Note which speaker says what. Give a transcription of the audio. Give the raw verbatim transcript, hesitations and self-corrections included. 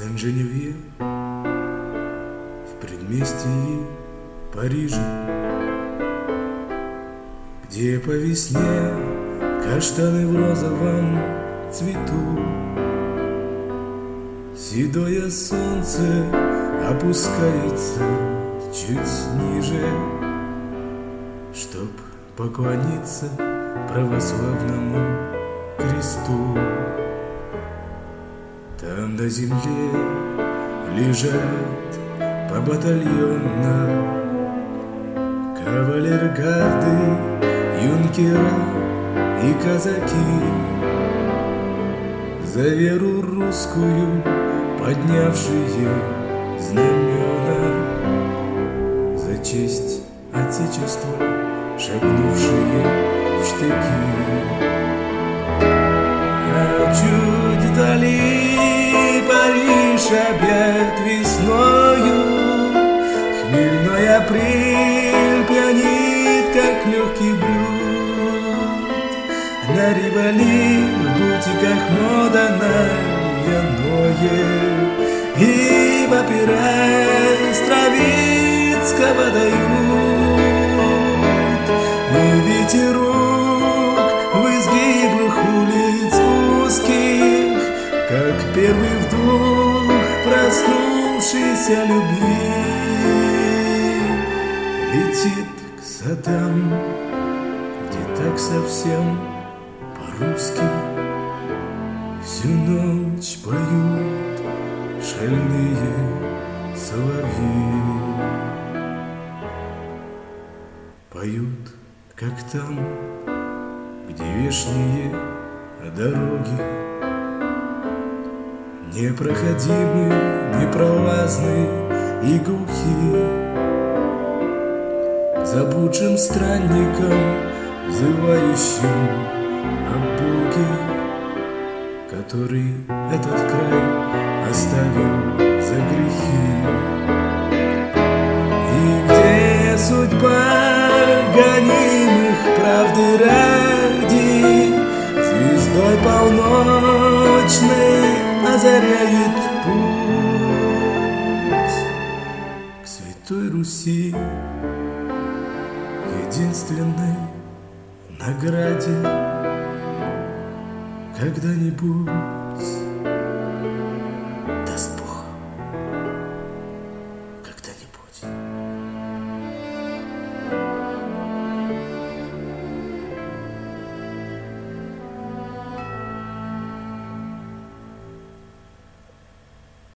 Speaker 1: Сен-Женевье, в предместье Парижа, где по весне каштаны в розовом цвету. Седое солнце опускается чуть ниже, чтоб поклониться православному кресту. Там на земле лежат побатальонно кавалергарды, юнкера и казаки, за веру русскую поднявшие знамена, за честь Отечества шагнувшие в штыки. А чуть вдали Париж объят весною, хмельной апрель пьянит, как легкий блюд. На Риволи в бутиках мода на льняное, и в опере Стравинского дают. И ветерок в изгибах улиц узких, как первый вдох проснувшейся любви, летит к садам, где так совсем по-русски всю ночь поют шальные соловьи. Поют, как там, где вешние дороги, непроходимы, непролазны и глухи. Заблудшим странникам, взывающим о Боге, который этот край оставил за грехи. И где судьба гонимых правды ради звездой полночной озаряет путь к Святой Руси, единственной награде когда-нибудь, даст Бог, когда-нибудь.